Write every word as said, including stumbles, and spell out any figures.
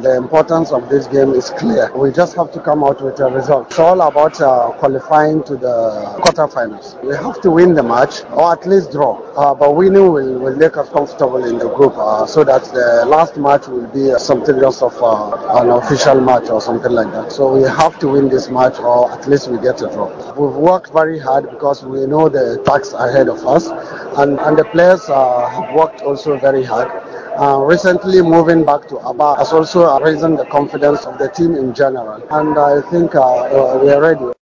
The importance of this game is clear. We just have to come out with a result. It's all about uh, qualifying to the quarterfinals. We have to win the match or at least draw. Uh, but winning will, will make us comfortable in the group uh, so that the last match will be uh, something just of uh, an official match or something like that. So we have to win this match or at least we get a draw. We've worked very hard because we know the task ahead of us, and, and the players uh, have worked also very hard. Uh, recently moving back to Aba has also uh, raised the confidence of the team in general, and I think uh, uh, we are ready.